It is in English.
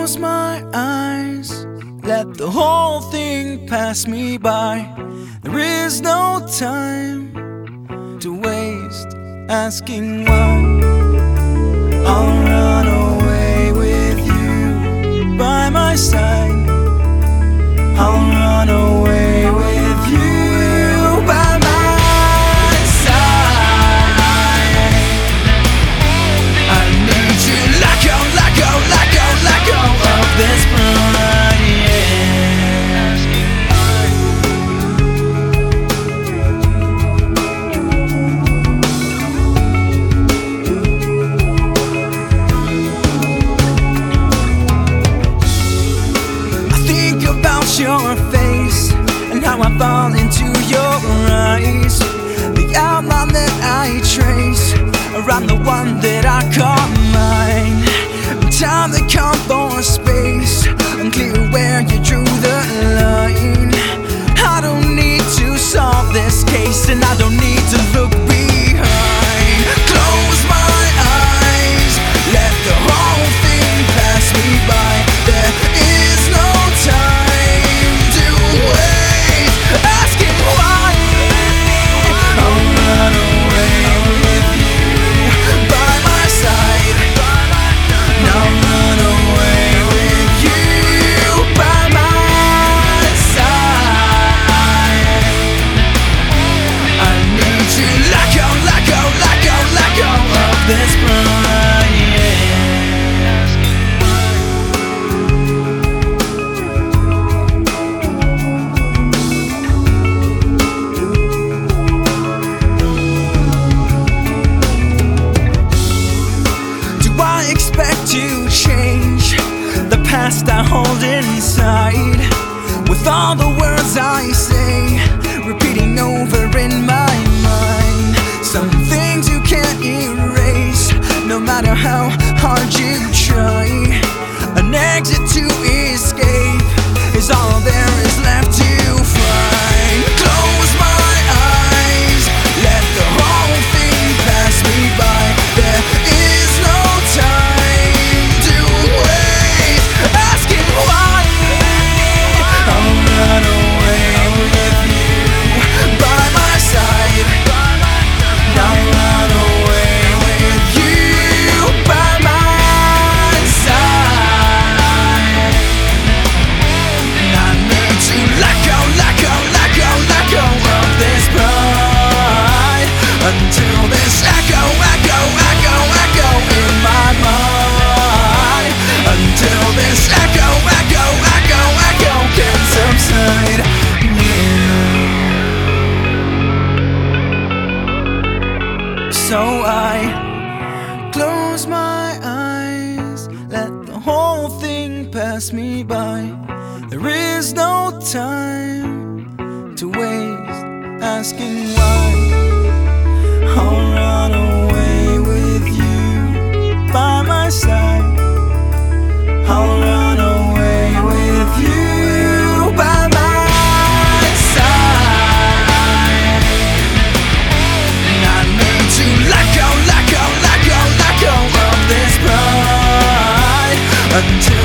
close my eyes, let the whole thing pass me by. There is no time to waste asking why. I'll run away with you by my side. I'll run away with you by my side. I need to let go, let go, let go, let go of this pride, yeah. I think about your face and how I fall into your eyes. The outline that I trace around the one that I call mine. Time to come for space, unclear where you drew the line. I don't need to solve this case, and I don't need to look behind. Close my eyes, let the whole thing pass me by. There is no time to wait, asking why. I'll run away with you by my side. Now run away with you by my side. I need to let go, let go, let go, let go of this pride, yeah. Do I expect to change the past I hold inside? With all the words I say repeating over in my mind. Some things you can't erase, no matter how hard you try. An exit to escape is all there is left to find. Close my eyes, let the whole thing pass me by. There is no time to wait, asking why. I'll run away with you by my side. I'll run away with you by my side. I need to let go, let go, let go, let go of this pride, until this echo, echo, echo, echo in my mind. Until this echo, echo, echo, echo can subside, yeah. So I close my eyes, let the whole thing pass me by. There is no time to waste asking why. I'll run away with you by my side. I'll run away with you by my side. I need to let go, let go, let go, let go of this pride, until